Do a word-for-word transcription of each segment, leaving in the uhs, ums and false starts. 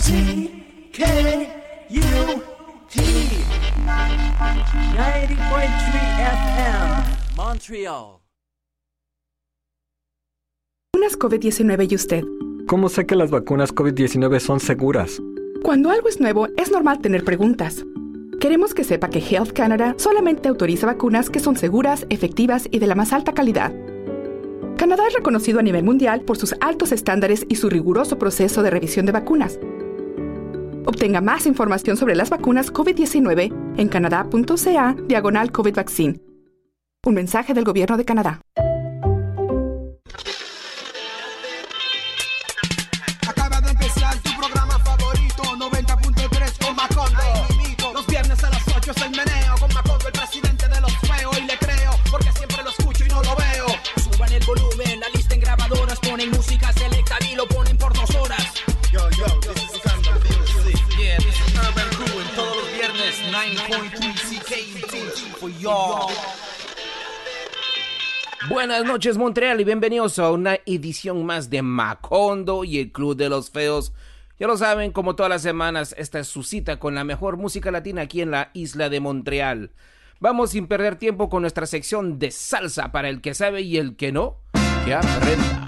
C K U T ninety point three F M, Montreal. Vacunas COVID diecinueve y usted. ¿Cómo sé que las vacunas COVID diecinueve son seguras? Cuando algo es nuevo, es normal tener preguntas. Queremos que sepa que Health Canada solamente autoriza vacunas que son seguras, efectivas y de la más alta calidad. Canadá es reconocido a nivel mundial por sus altos estándares y su riguroso proceso de revisión de vacunas. Obtenga más información sobre las vacunas COVID diecinueve en canadá.ca diagonal COVID Vaccine. Un mensaje del Gobierno de Canadá. Acaba de empezar tu programa favorito, noventa punto tres con Macondo. Los viernes a las ocho es el meneo con Macondo, el presidente de los feos. Y le creo, porque siempre lo escucho y no lo veo. Suban el volumen, la lista en grabadoras, ponen música selecta y lo ponen por dos horas. Yo, yo, this is Sandra D C. Yeah, this is Urban Crew en todos los viernes, noventa punto tres C K U T for y'all. Buenas noches, Montreal, y bienvenidos a una edición más de Macondo y el Club de los Feos. Ya lo saben, como todas las semanas, esta es su cita con la mejor música latina aquí en la isla de Montreal. Vamos sin perder tiempo con nuestra sección de salsa para el que sabe y el que no, que aprenda.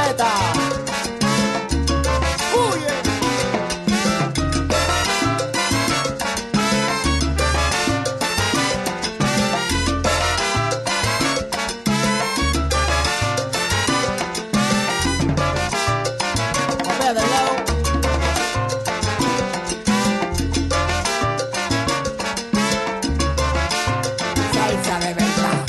poeta. Huye. Papea del lado. Salsa de verdad.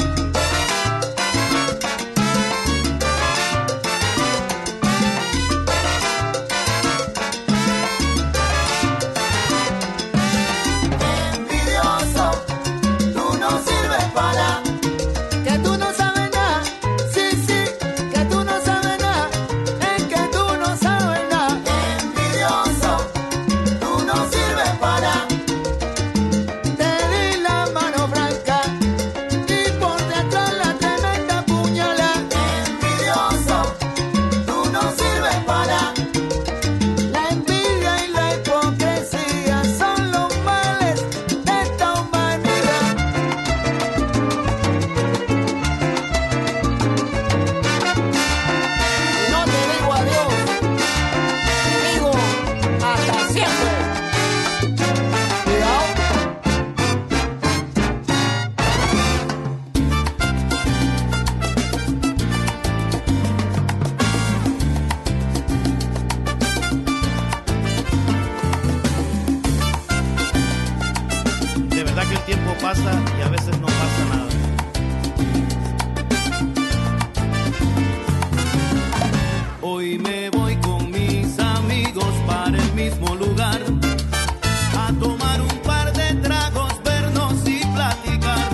Envidioso, tú no sirves para, que tú no sabes nada, sí, sí, que tú no sabes nada, es que tú no sabes nada. Envidioso, tú no sirves para, te di la mano franca y por detrás la tremenda puñalada. Envidioso, tú no sirves para, la envidia y la hipocresía son los males de esta humanidad. No te digo adiós, te digo hasta siempre. Cuidado. De verdad que el tiempo pasa y a veces no pasa nada. Hoy me voy con mis amigos para el mismo lugar a tomar un par de tragos, vernos y platicar.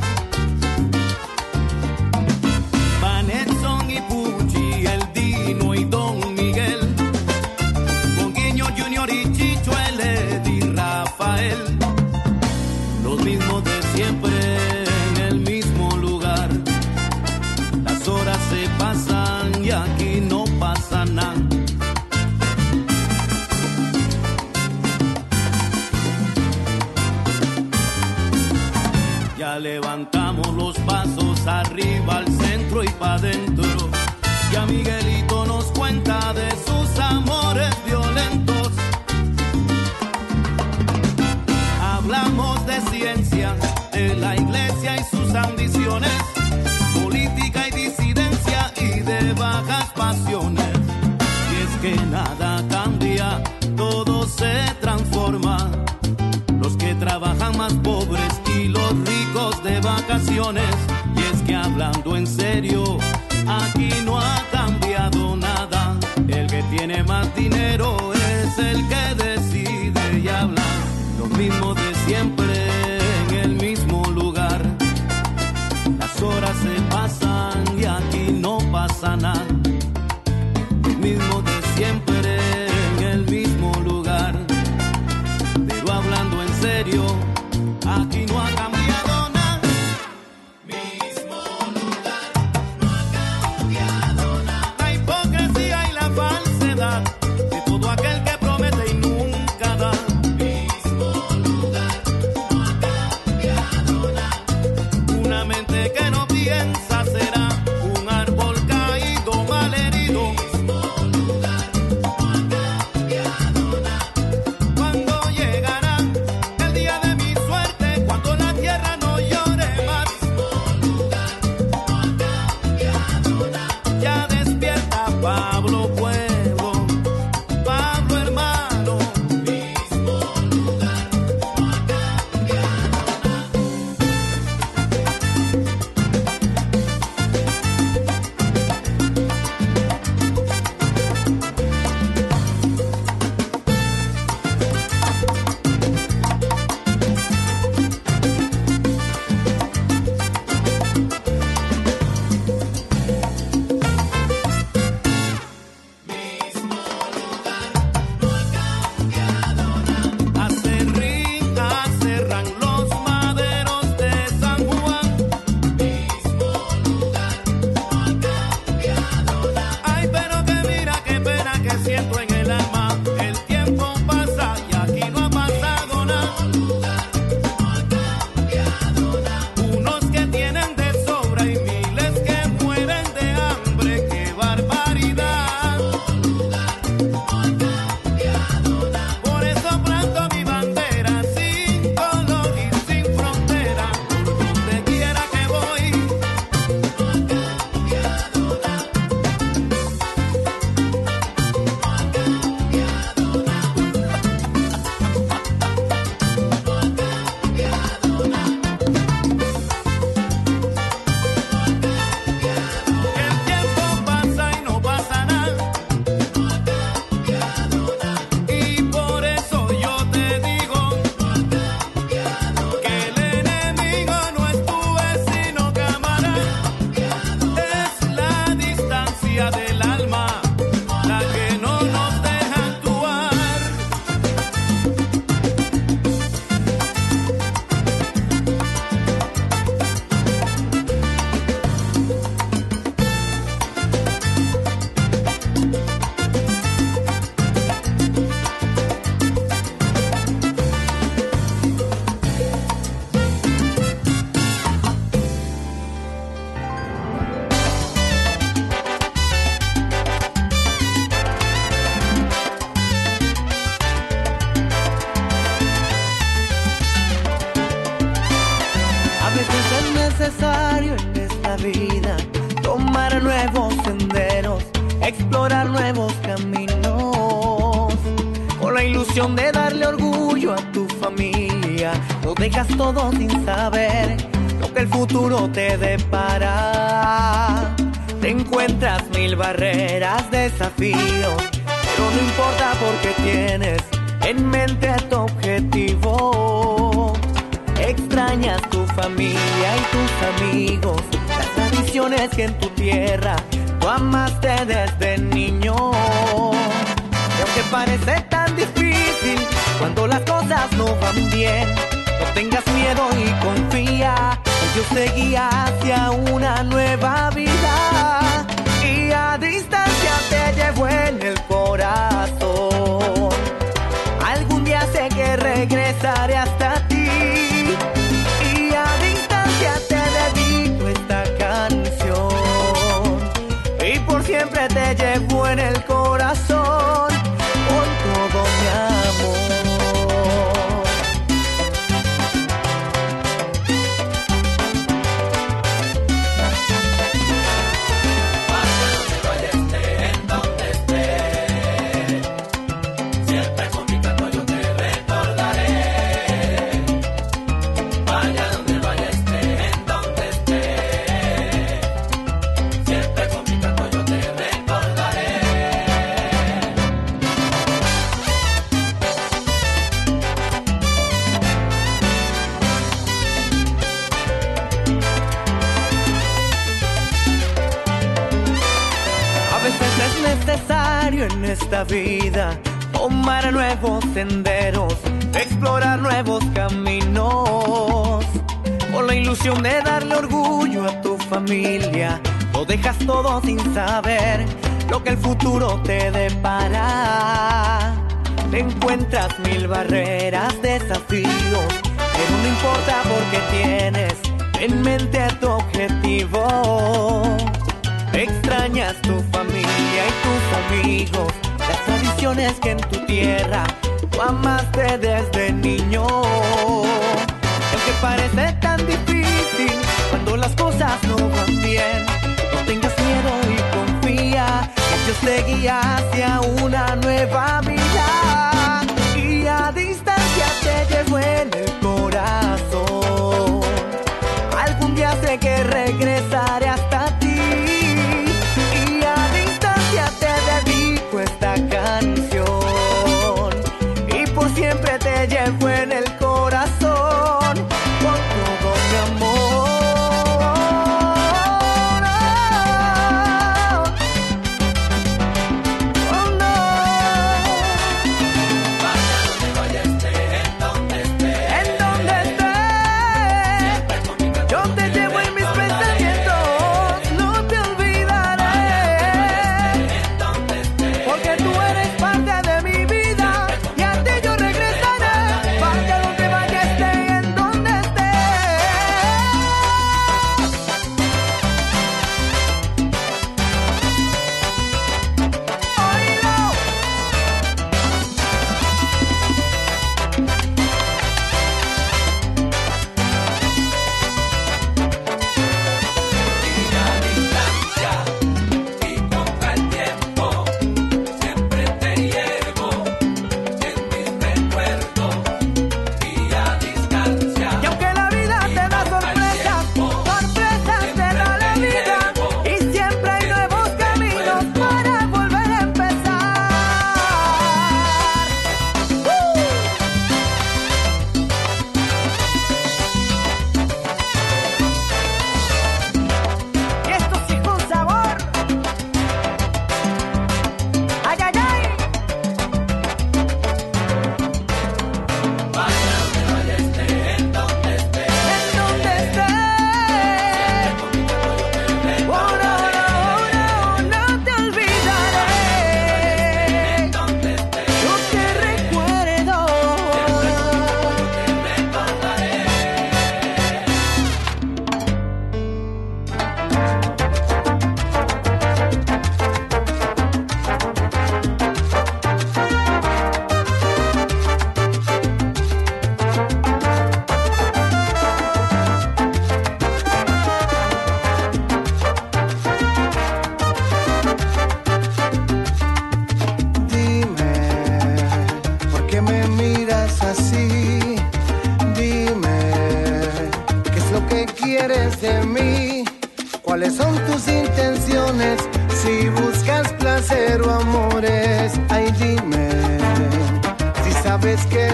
Vanessa y Pucci, el Dino y Don Miguel, con Guiño Junior y Chicho, el Eddie Rafael. Los mismos de siempre en el mismo lugar. Las horas se pasan y aquí no pasa nada. Ya levantamos los pasos arriba al centro y pa' dentro. Ya Miguelito nos cuenta de sus amores violentos. Hablamos de ciencia, de la iglesia y sus ambiciones, política y disidencia y de bajas pasiones. Y es que nada cambia, todo se transforma. Los que trabajan más pobres y los ricos de vacaciones. Y es que hablando en serio, aquí no ha cambiado nada. El que tiene más dinero es el que decide y habla. Lo mismo de siempre en el mismo lugar. Las horas se pasan y aquí no pasa nada. Lo mismo de siempre en el mismo lugar. Pero hablando en serio, aquí no ha cambiado nada. Mismo lugar, no ha cambiado nada. La hipocresía y la falsedad de todo aquel que promete y nunca da. Una mente que no piensa será un árbol caído, malherido. Mismo lugar, no ha cambiado nada. Cuando llegará el día de mi suerte, cuando la tierra no llore más. Mismo lugar, no ha cambiado nada. Ya despierta Pablo pueblo, Pablo hermano. Mismo lugar, no ha cambiado nada. explorar nuevos caminos, con la ilusión de darle orgullo a tu familia. Lo dejas todo sin saber lo que el futuro te depara. Te encuentras mil barreras, desafíos, pero no importa porque tienes en mente tu objetivo. Extrañas tu familia y tus amigos, las tradiciones que en tu tierra tú amaste desde niño. Y aunque parece tan difícil cuando las cosas no van bien, no tengas miedo y confía, que Dios te guía hacia una nueva vida. Y a distancia te llevo en el corazón. Algún día sé que regresaré hasta ti. Y a distancia te dedico esta canción. Y por siempre te llevo en el corazón con todo mi amor. En esta vida, tomar nuevos senderos, explorar nuevos caminos, con la ilusión de darle orgullo a tu familia. Lo dejas todo sin saber lo que el futuro te depara. Te encuentras mil barreras, desafíos, pero no importa porque tienes en mente tu objetivo. Extrañas tu familia y tus amigos, las tradiciones que en tu tierra tú amaste desde niño. Aunque parece tan difícil cuando las cosas no van bien, no tengas miedo y confía, que Dios te guía hacia una nueva vida. Y a distancia te llevo en el corazón. Algún día sé que regresaré hasta ti. Esta canción y por siempre te llevo en el corazón con todo mi amor. Oh, no.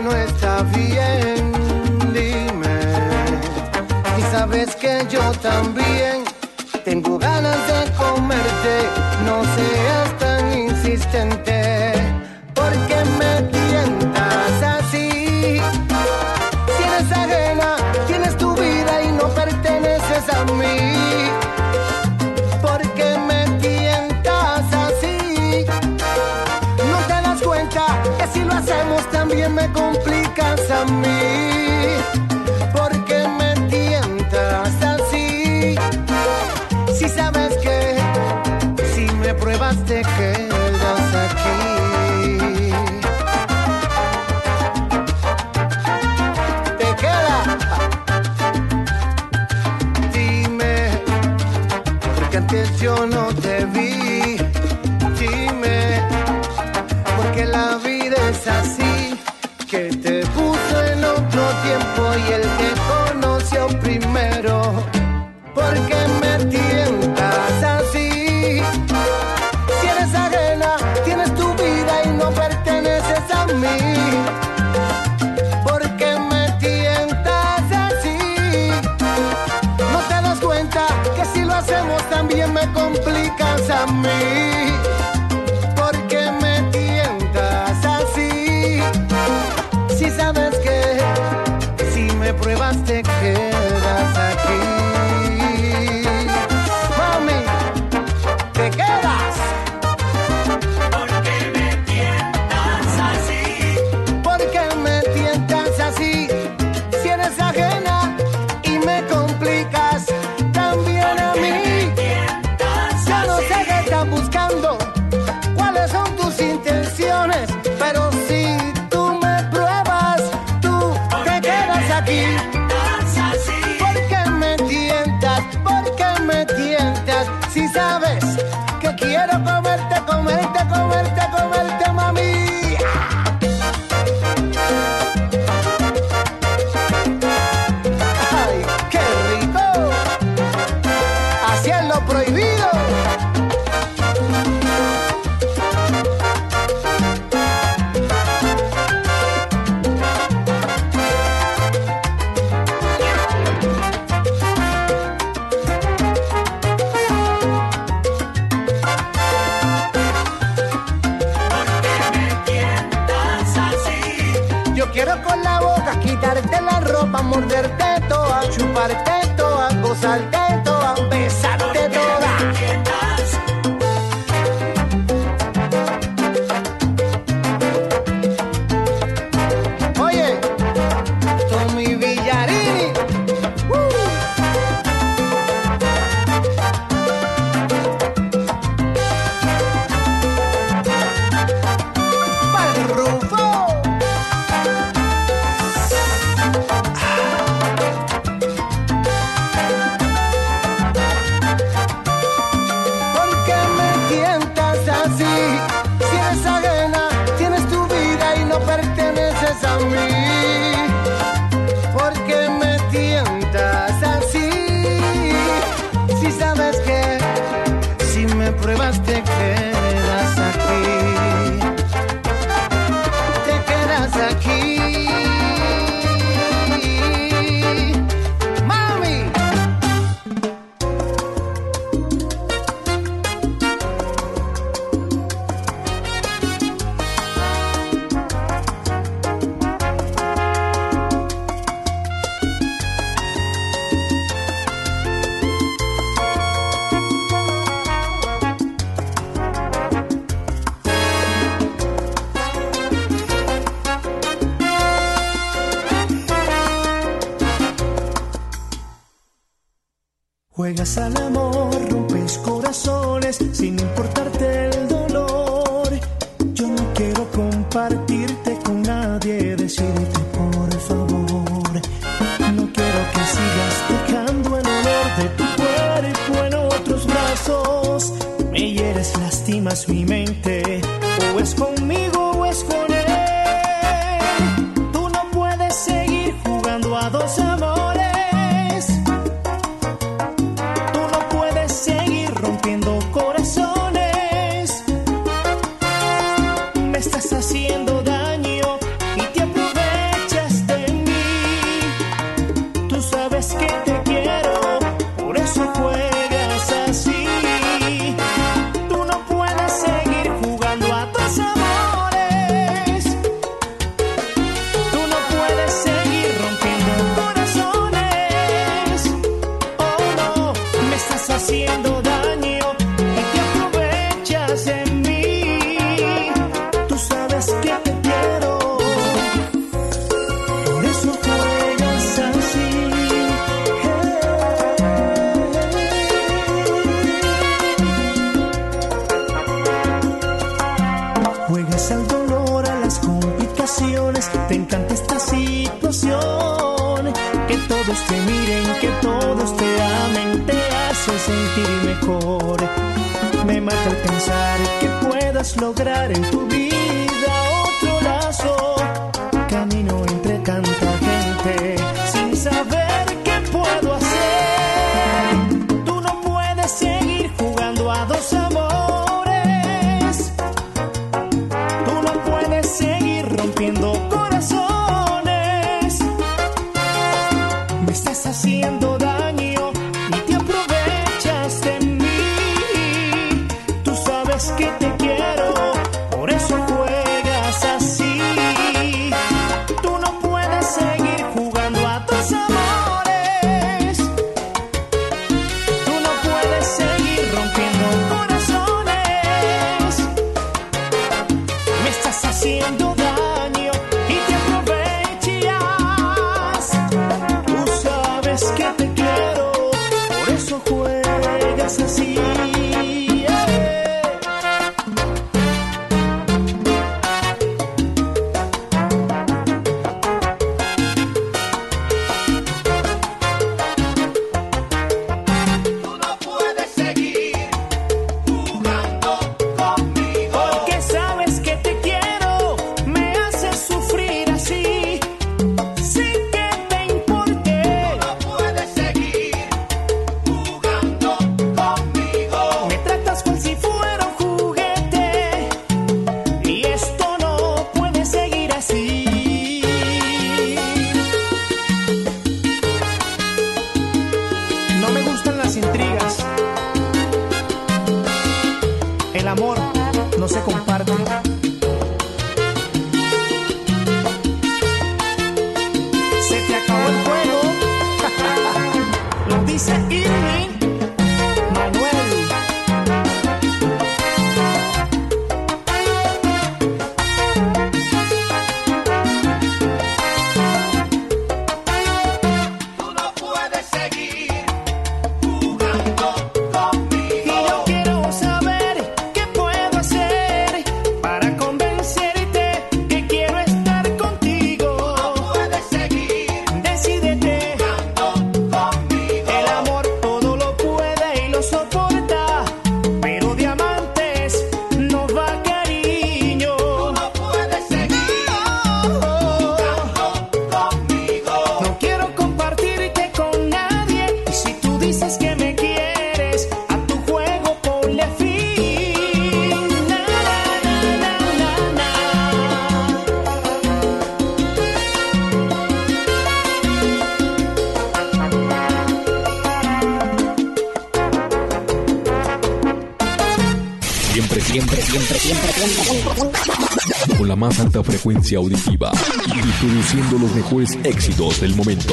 no está bien. Dime, y sabes que yo también tengo ganas de comerte. No seas tan insistente, porque me tientas así. Si eres ajena, tienes tu vida y no perteneces a mí. Porque me tientas así. No te das cuenta que si lo hacemos también me complicas a mí. Porque me tientas así. Si sabes que si me pruebas te quedas aquí. Te quedas. Dime, porque antes yo no te vi. Dime, porque la vida es así, que te puso en otro tiempo y él te conoció primero. Porque me tientas así. Si eres ajena, tienes tu vida y no perteneces a mí. Porque me tientas así. No te das cuenta que si lo hacemos también me complicas a mí. Porque me tientas así. Si sabes que si me pruebas te quedas aquí. Mami, te quedas. Porque me tientas así. Porque me tientas así. Si eres ajena y me complicas también a mí. Yo no sé qué estás buscando, cuáles son tus intenciones, pero si tú me pruebas, tú te quedas aquí. Porque me tientas, porque me tientas. Si sabes que quiero comerte, comerte, comerte, comerte, mami. Ay, qué rico. Así es lo prohibido. Yo quiero con la boca quitarte la ropa, morderte toda, chuparte toda, gozarte toda, besarte toda. Oye, Tommy Villarini. Uh. Pa'l Rufo. Porque me tientas así. Si eres ajena, tienes tu vida y no perteneces a mí. Porque me tientas así. Si sabes que si me pruebas te quedas aquí. Te quedas aquí. Mami. Juegas al amor, rompes corazones sin importarte el dolor. Yo no quiero compartirte con nadie, decirte por favor. No quiero que sigas dejando el olor de tu cuerpo en otros brazos. Me hieres, lastimas mi mente, o es conmigo o es con él. Tú no puedes seguir jugando a dos amores. Corazones, me estás haciendo daño y te aprovechas. temes al dolor, a las complicaciones, te encanta esta situación. Que todos te miren, que todos te amen, te hace sentir mejor. Me mata el pensar que puedas lograr en tu vida otro lazo. Camino entre tanta gente sin saber qué puedo hacer. Tú no puedes seguir jugando a dos amores. Tú no puedes seguir rompiendo corazones. Me estás haciendo daño y te aprovechas de mí. Tú sabes que te quiero, por eso juegas así. Tú no puedes seguir jugando a tus amores. Tú no puedes seguir rompiendo corazones. Me estás haciendo daño y te aprovechas. Tú sabes que te quiero, por eso juegas así. Tú no puedes seguir jugando conmigo. Porque sabes que te quiero, me haces sufrir así, sin que te importe. No puedes seguir jugando conmigo. Me tratas cual si fuera un juguete, y esto no puede seguir así. No me gustan las intrigas. El amor no se comparte. Se te acabó el juego. Lo dice Irving Manuel. Tú no puedes seguir jugando conmigo. Y yo quiero saber qué puedo hacer para convencerte que quiero estar contigo. No puedes seguir Decídete. jugando conmigo. El amor todo lo puede y lo soporta, pero diamantes no va cariño. No puedes seguir jugando conmigo. No quiero compartirte con nadie, y si tú dices que me quieres, a tu juego ponle fin. Na, na, na, na, na. Siempre, siempre, siempre, siempre, siempre. Con la más alta frecuencia auditiva y produciendo los mejores éxitos del momento.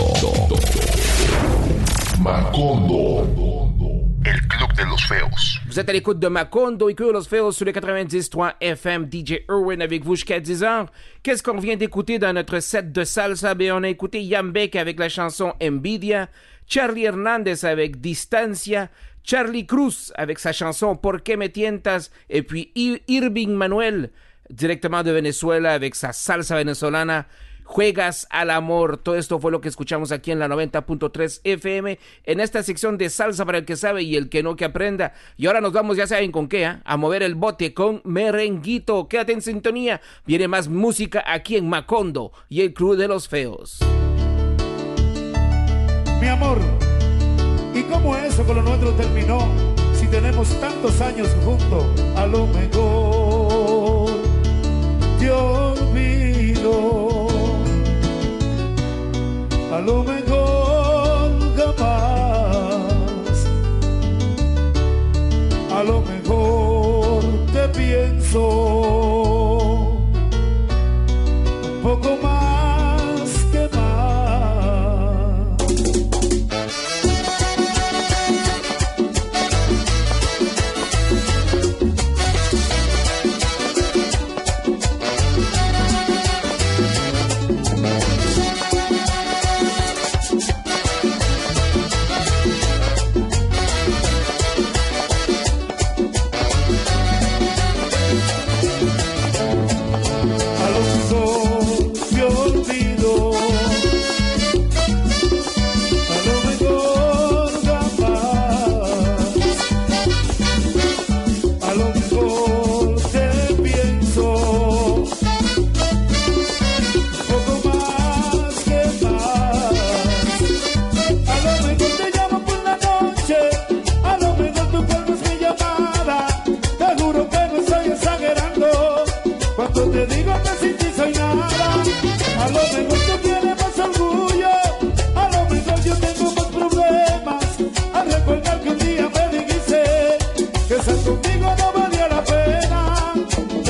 Macondo. El Club de los Feos. Vous êtes à l'écoute de Macondo et que los Feos sur le quatre-vingt-dix point trois F M. D J Irwin avec vous jusqu'à dix heures. Qu'est-ce qu'on vient d'écouter dans notre set de salsa? Ben, on a écouté Yambek avec la chanson Envidia, Charlie Hernandez avec Distancia, Charlie Cruz avec sa chanson Por qué me tientas, et puis Ir- Irving Manuel directement de Venezuela avec sa salsa venezolana Juegas al Amor. Todo esto fue lo que escuchamos aquí en la noventa punto tres F M en esta sección de salsa para el que sabe y el que no que aprenda. Y ahora nos vamos, ya saben con qué, ¿eh? A mover el bote con merenguito. Quédate en sintonía, viene más música aquí en Macondo y el Club de los Feos. Mi amor, ¿y cómo eso con lo nuestro terminó? Si tenemos tantos años juntos, a lo mejor te olvido, a lo mejor jamás, a lo mejor te pienso un poco más que más.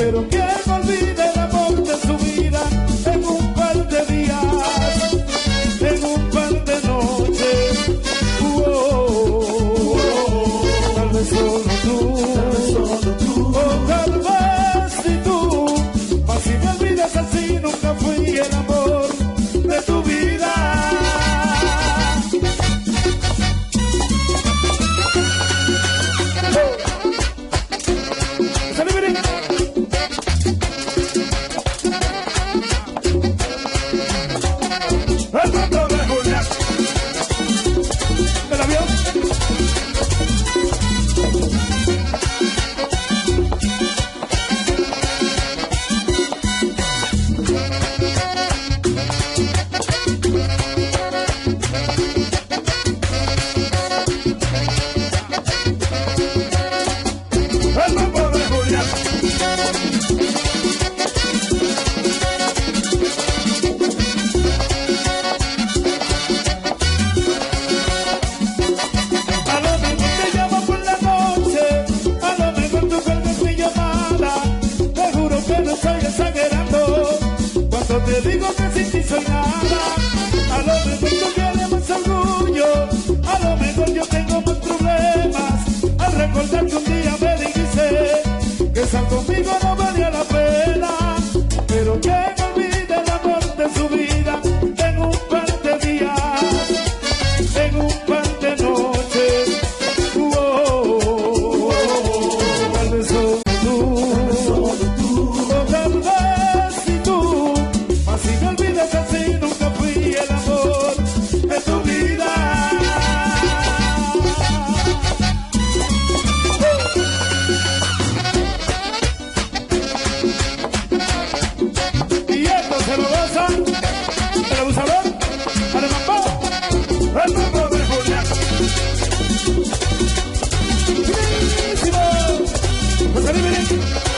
pero que no olvide el amor de su vida en un par de días, en un par de noches. Oh, oh, oh, tal vez solo tú, o tal vez si tú, mas si me olvidas así nunca fui el amor de tu vida. Te digo que sin ti soy nada. A lo mejor tú tienes más orgullo, a lo mejor yo tengo más problemas. Al recordar que un día me dijiste que estar conmigo no valía la pena, pero que no olvide el amor de su vida en un par de días, en un par de noches. Oh, oh, oh, oh, tal vez solo tú, o tal vez si tú. Si me olvidas así, nunca fui el amor de tu vida. Y esto se lo gozan el abusador, el mambo, el mambo de Julián. ¡Buenísimo! José Luis.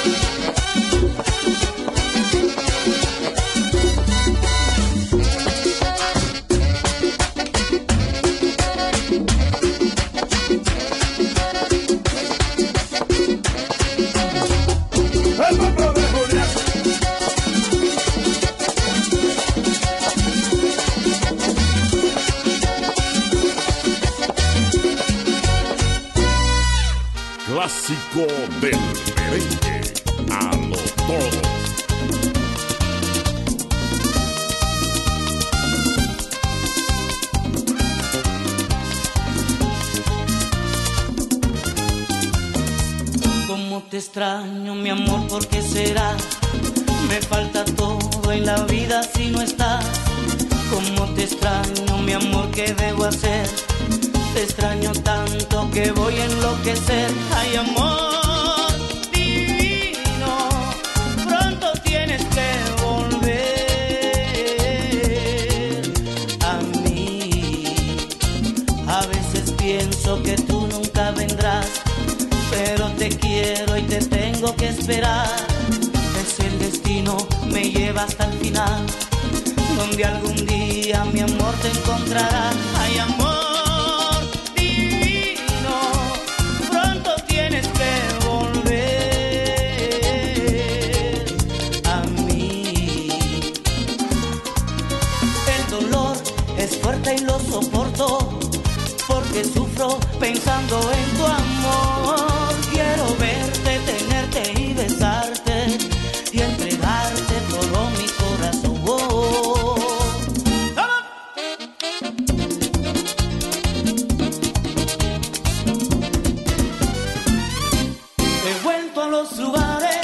Clásico del merengue, a lo todo. Cómo te extraño, mi amor, ¿por qué será? Me falta todo en la vida si no estás. Cómo te extraño, mi amor, ¿qué debo hacer? Te extraño tanto que voy a enloquecer. Ay, amor divino, pronto tienes que volver a mí. A veces pienso que tú nunca vendrás, pero te quiero y te tengo que esperar. Es el destino, me lleva hasta el final, donde algún día mi amor te encontrará. Ay, amor y lo soporto porque sufro pensando en tu amor. Quiero verte, tenerte y besarte y entregarte todo mi corazón. He vuelto a los lugares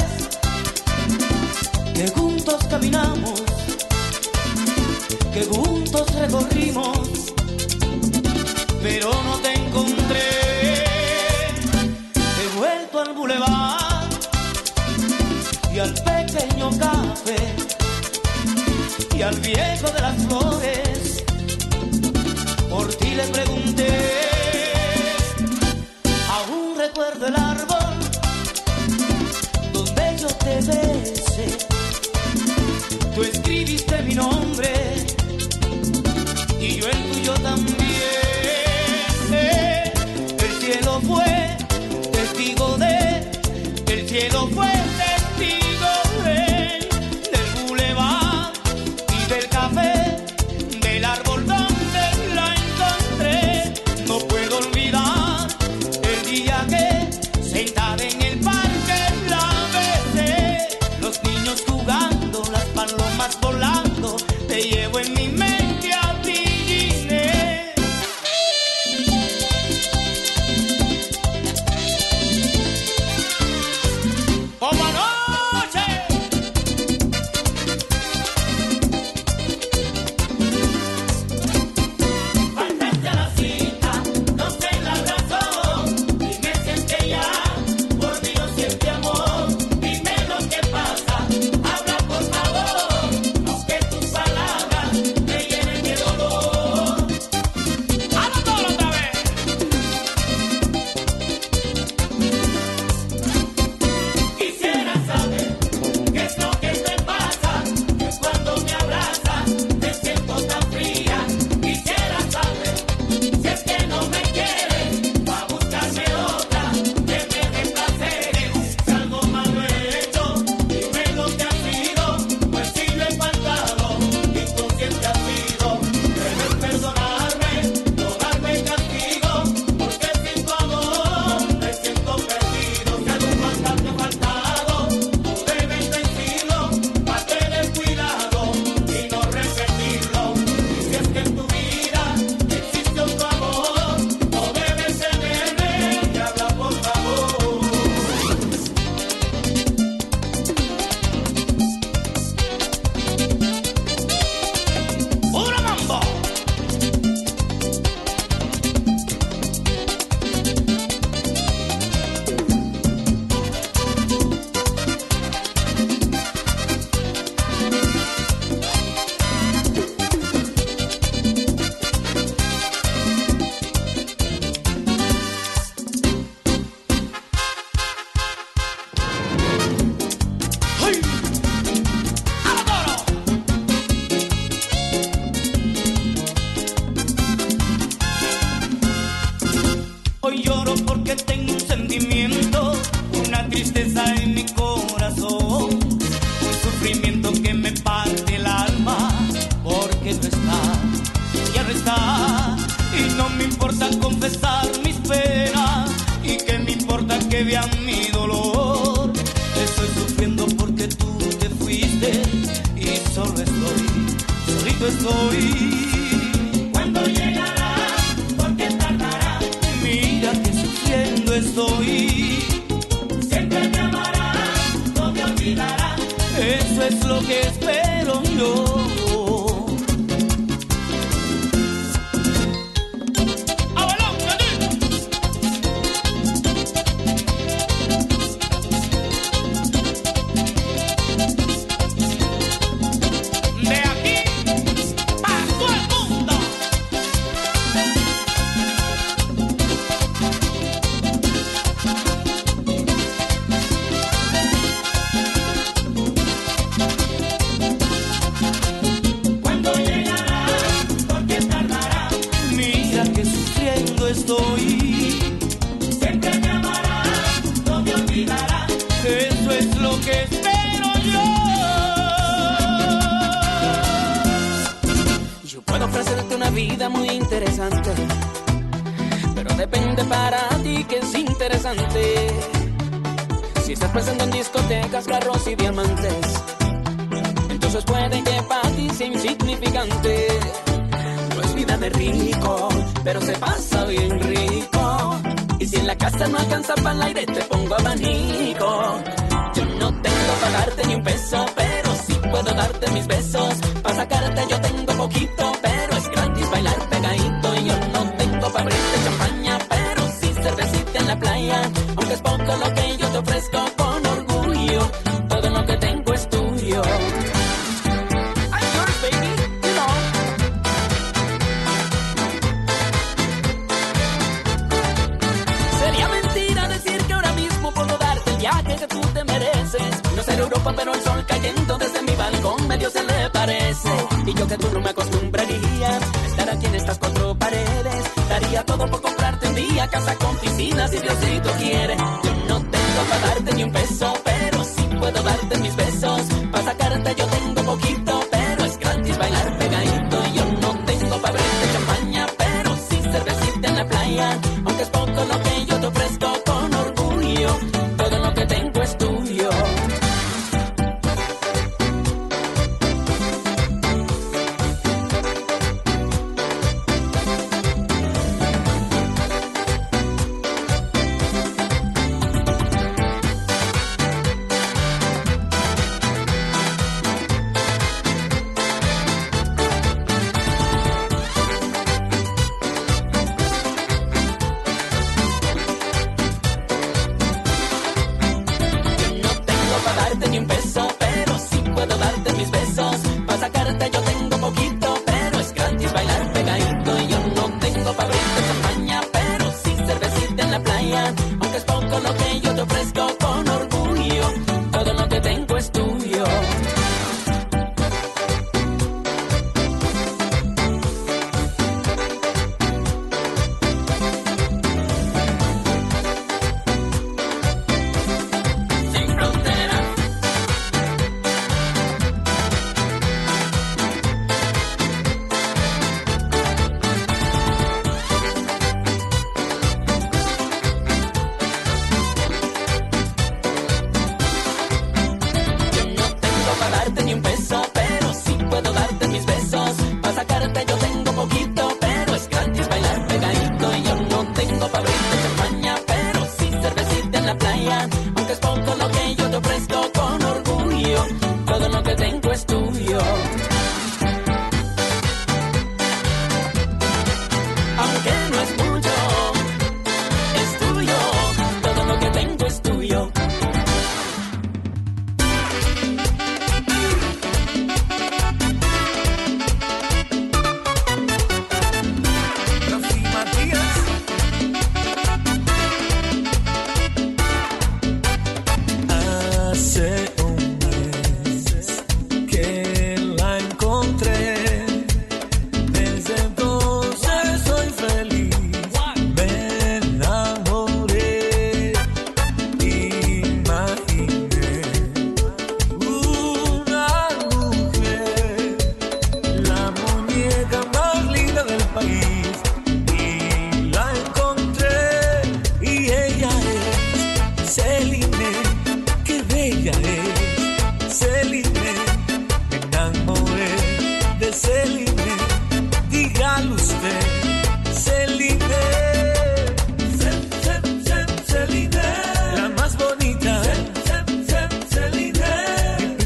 que juntos caminamos, que juntos recorrimos, pero no te encontré. He vuelto al bulevar y al pequeño café y al viejo de las flores. Por ti le pregunté, aún recuerdo el árbol donde yo te besé. Tú escribiste mi nombre y yo el tuyo también. Eh, el cielo fue testigo de, el cielo fue testigo sufriendo estoy. ¿Cuándo llegará? ¿Por qué tardará? Mira que sufriendo estoy. Siempre me amará, no me olvidará. Eso es lo que espero yo. Estoy. Siempre me amará, no me olvidará. Eso es lo que espero yo. Yo puedo ofrecerte una vida muy interesante, pero depende para ti que es interesante. Si estás presente en discotecas, carros y diamantes, entonces puede que para ti sea insignificante. No es vida de rico, pero se pasa bien rico. Y si en la casa no alcanza para el aire, te pongo abanico. Yo no tengo para darte ni un peso, pero sí puedo darte mis besos. Para sacarte yo tengo poquito, pero es gratis bailar pegadito. Y yo no tengo para abrirte champaña, pero sí cervecita en la playa. Aunque es poco lo que yo te ofrezco con orgullo, todo lo que tengo es tuyo. Que tú te mereces, no ser Europa pero el sol cayendo desde mi balcón medio se le parece. Y yo que tú no me acostumbraría a estar aquí en estas cuatro paredes, daría todo por comprarte un día casa con piscina si Diosito quiere. Yo no tengo para darte ni un peso, pero sí puedo darte mis besos. Para sacarte yo tengo poquito, pero es gratis bailar pegadito. Yo no tengo para abrirte champaña, pero sí cervecita en la playa. Aunque es poco lo que yo te ofrezco con orgullo, todo lo que tengo es tuyo.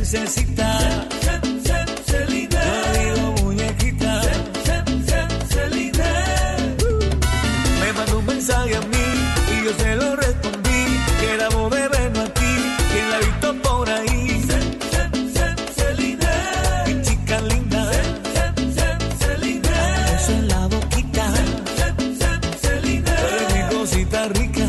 princesita. Celine. Yo digo muñequita. Celine. Me mandó un mensaje a mí y yo se lo respondí. Que era voz de verno aquí. Quien la ha visto por ahí. Celine. Mi chica linda. Celine. Eso en la boquita. Celine. Eres mi cosita rica.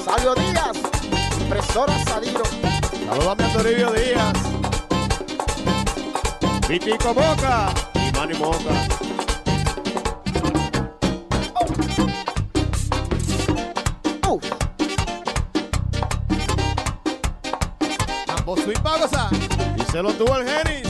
Rosalio Díaz, impresora Sadiro. Saludame a Toribio Díaz, Vitico Boca y Manny Moca. Oh. Ambos swing pa' gozar y se lo tuvo el Genis.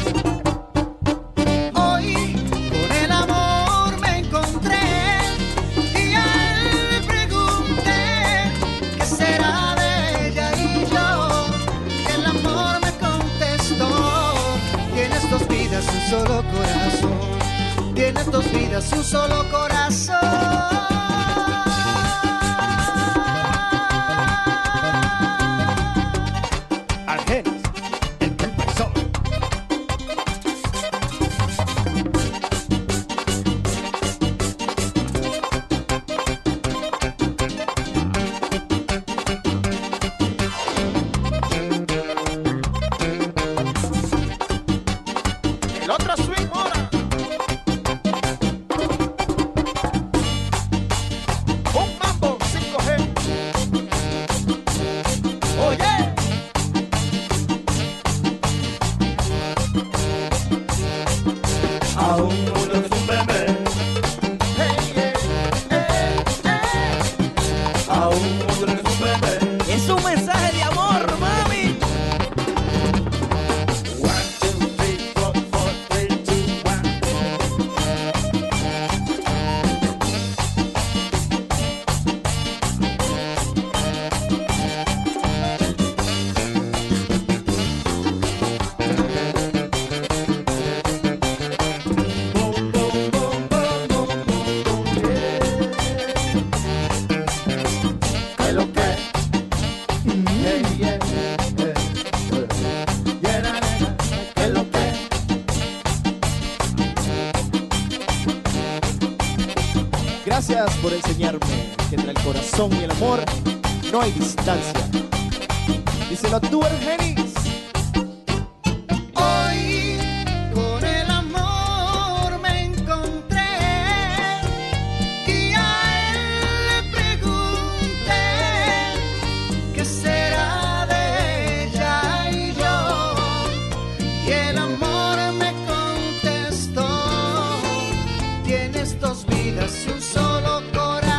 Hoy con el amor me encontré y a él le pregunté qué será de ella y yo. El amor me contestó: tienes dos vidas y un solo corazón. Tienes dos vidas y un solo corazón. Gracias por enseñarme que entre el corazón y el amor no hay distancia. Díselo tú, el Genis. Hoy con el amor me encontré y a él le pregunté qué será de ella y yo. Y el amor me contestó: tienes dos vidas y un solo corazón.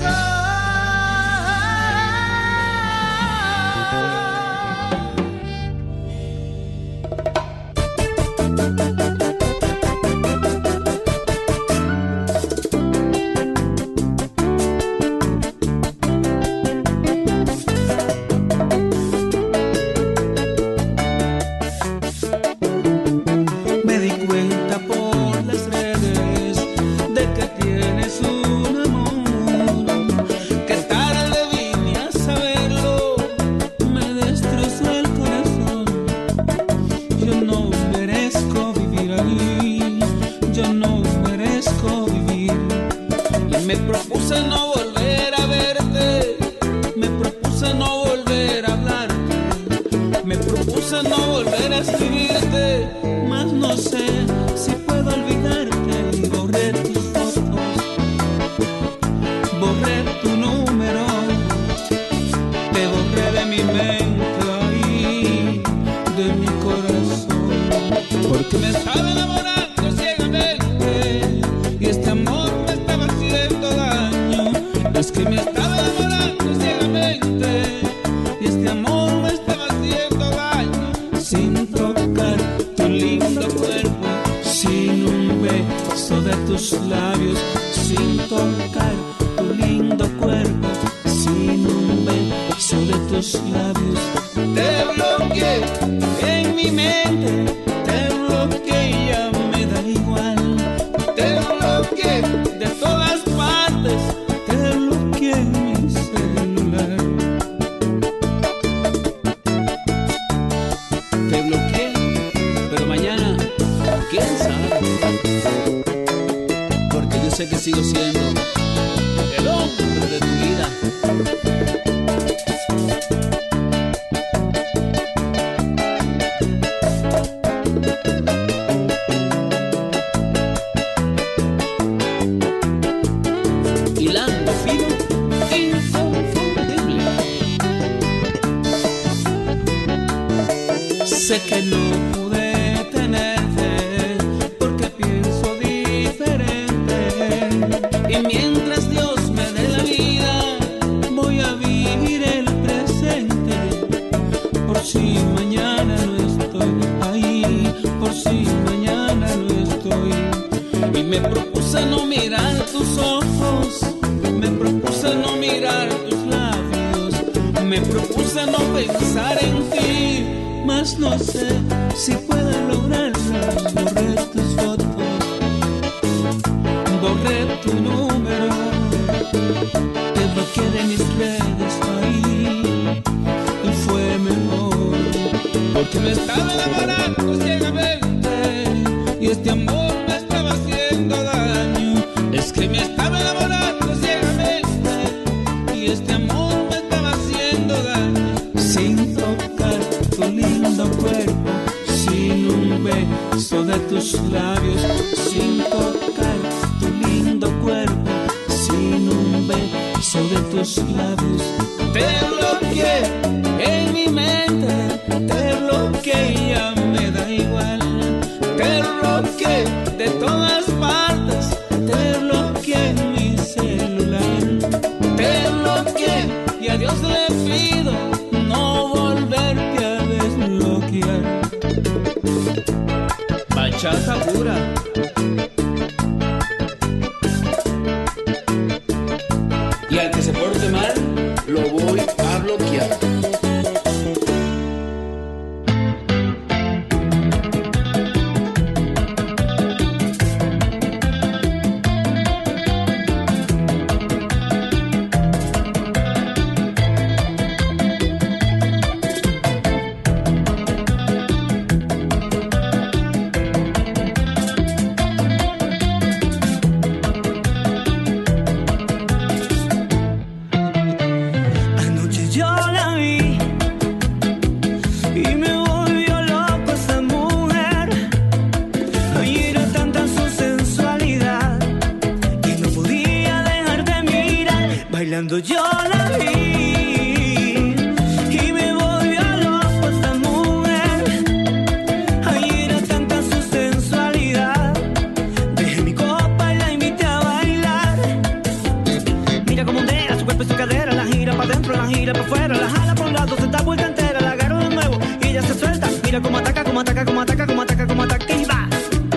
Me di cuenta por las redes de que tienes un amor, que tarde vine a saberlo, me destrozó el corazón. Yo no merezco vivir ahí, yo no merezco vivir. Y me propuse no volver a verte, me propuse no volver a hablarte, me propuse no volver a escribirte, mas no sé si puedo olvidarte. Y borré tus fotos, borré tu número, te borré de mi mente y de mi corazón, porque me estaba enamorando ciegamente y este amor me estaba haciendo daño. Es que me estaba enamorando ciegamente y este amor me estaba haciendo daño, sin tocar tu lindo cuerpo, sin un beso de tus labios, sin tocar tu lindo cuerpo, sin un beso de tus labios. Te bloqueé en mi mente, te bloqueé, ya me da igual. Te bloqueé de todas partes, te bloqueé en mi celular. Te bloqueé, pero mañana, quién sabe, porque yo sé que sigo siendo el hombre de tu vida. Hilando fino, inconfundible. Sé que no pude tenerte porque pienso diferente. Y mientras Dios me dé la vida, voy a vivir el presente. Por si mañana no estoy ahí, por si mañana no estoy. Y me propuse no mirar tus ojos, me propuse no mirar tus labios, me propuse no pensar en ti, mas no sé si puedo lograrlo. Borré tus fotos, borré tu número, te bloqueé de mis redes ahí, y fue mejor, porque me estaba enamorando ciegamente, y este amor me estaba haciendo daño. Es que me estaba enamorando ciegamente, y este amor me estaba haciendo daño. Sin tocar tu lindo cuerpo, sin un beso de tus labios, sin tocar tu lindo cuerpo, sin un beso de tus labios. Te bloqueé en mi mente, te bloqueé, ya me da igual. Te bloqueé de todas partes, te bloqueé en mi celular. Te bloqueé y a Dios le pido no volverte a desbloquear. Bachata pura. Y al que se porte mal, lo voy a bloquear. Yo la vi y me volvió loco esta mujer. Ahí era tanta su sensualidad. Dejé mi copa y la invité a bailar. Mira cómo ondea su cuerpo y su cadera, la gira pa' dentro, la gira pa' fuera, la jala por un lado, se da vuelta entera, la agarro de nuevo y ella se suelta. Mira cómo ataca, cómo ataca, cómo ataca, cómo ataca, cómo ataca y va.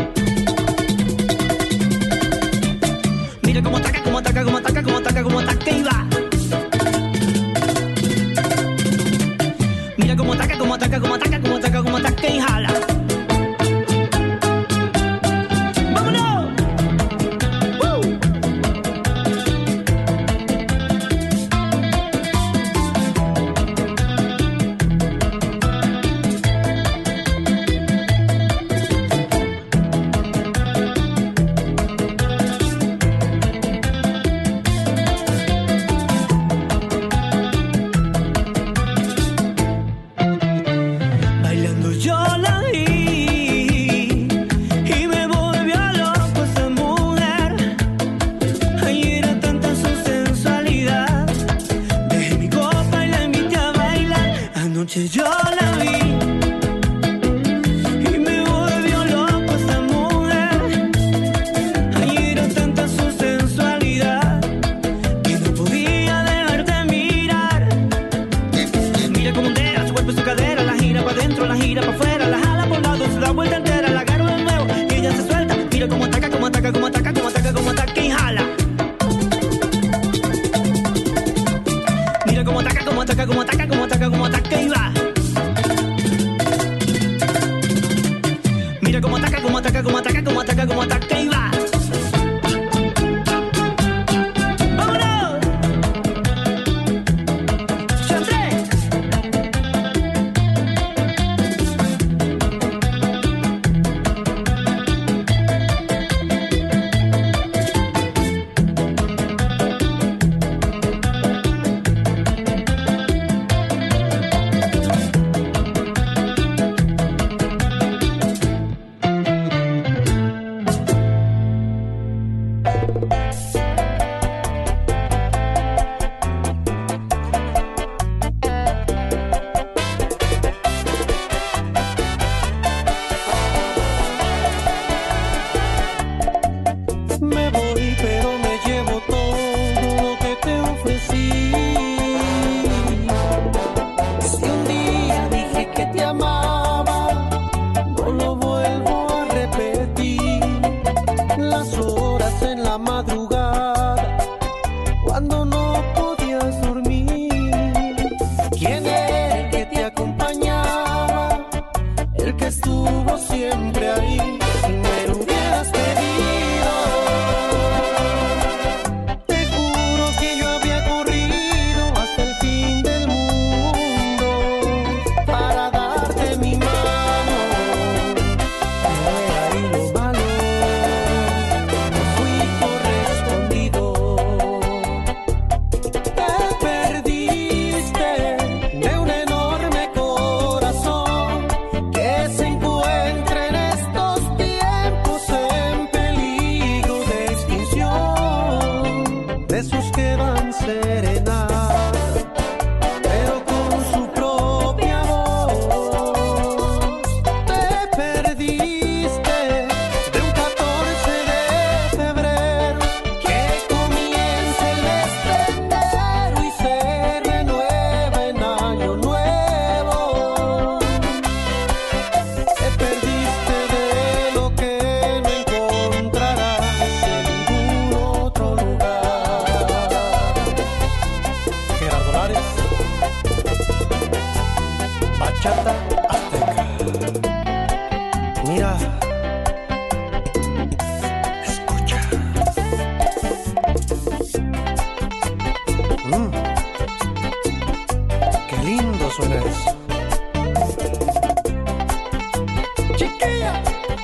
Mira cómo ataca, cómo ataca, cómo ataca, cómo ataca, cómo ataca y va. Mira cómo ataca, cómo ataca, cómo ataca, cómo ataca, cómo ataca y jala. ¡Vámonos! ¡Uh! Yo la vi y me volvió loco esta mujer. Ahí era tanta su sensualidad que no podía dejar de mirar. Mira cómo ondea su cuerpo y su cadera, la gira pa' dentro, la gira pa' afuera, la jala por lado, se da vuelta entera, la agarro de nuevo y ella se suelta. Mira cómo ataca, cómo ataca, cómo ataca, cómo ataca, cómo ataca y jala. Mira cómo ataca, cómo ataca, cómo ataca, cómo ataca, cómo ataca y va. Mira cómo ataca, cómo ataca, cómo ataca, cómo ataca, cómo ataca y va. ¡Vámonos! ¡Chantre! año nuevo. Te perdiste de lo que no encontrarás en ningún otro lugar. Gerardo Lares, bachata azteca. Mira, escucha. Mm. Qué lindo suena eso. Chiquilla.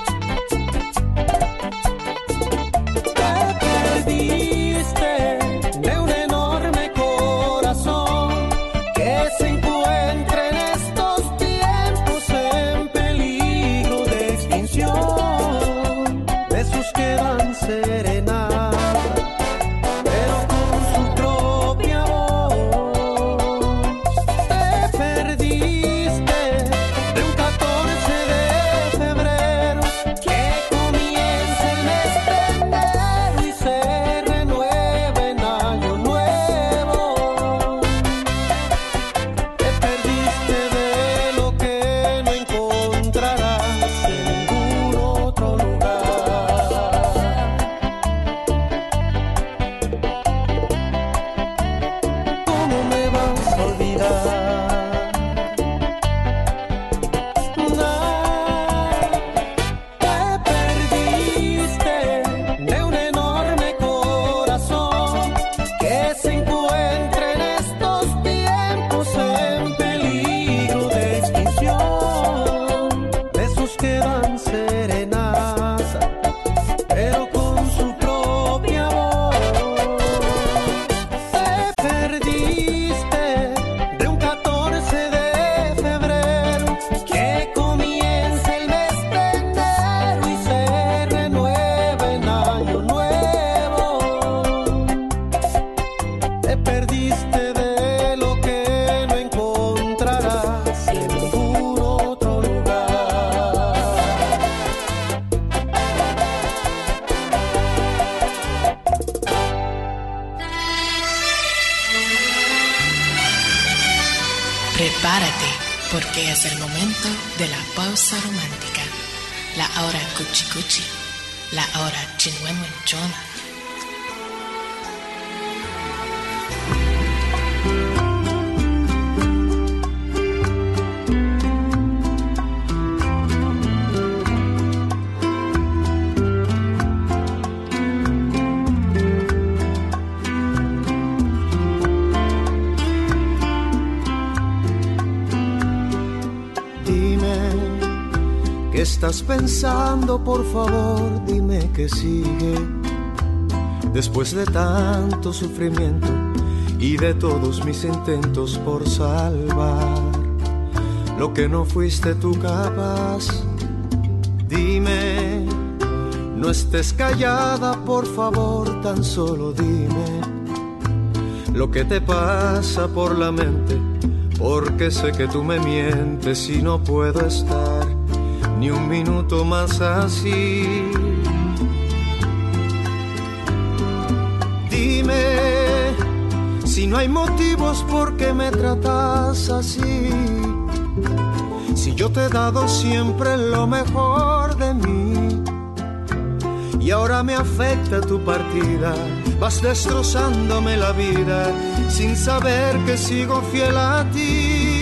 Te perdiste de un enorme corazón que se encuentra en estos tiempos en peligro de extinción. De sus que dan serenata, pero con su propia voz. Te perdiste de un catorce de febrero que comienza el mes de enero y se renueva en año nuevo. Te perdiste de lo que no encontrarás en ningún otro lugar. ¿Cómo me vas a olvidar? Te perdiste de un enorme corazón que se encuentra en estos tiempos en peligro de extinción. De esos que dan serenata, pero con su propia voz. Te perdiste de un catorce de febrero que comienza el mes de enero y se renueva en año nuevo. Te perdiste de lo que no encontrarás en ningún otro lugar. Prepárate, porque es el momento de la pausa romántica. La hora cuchi cuchi, la hora chinhuenhuenchona. Dime, ¿qué estás pensando? Por favor, dime que sigue. Después de tanto sufrimiento y de todos mis intentos por salvar lo que no fuiste tú capaz. Dime, no estés callada, por favor, tan solo dime lo que te pasa por la mente, porque sé que tú me mientes y no puedo estar ni un minuto más así. Dime si no hay motivos por qué me tratas así, si yo te he dado siempre lo mejor de mí y ahora me afecta tu partida. Vas destrozándome la vida sin saber que sigo fiel a ti.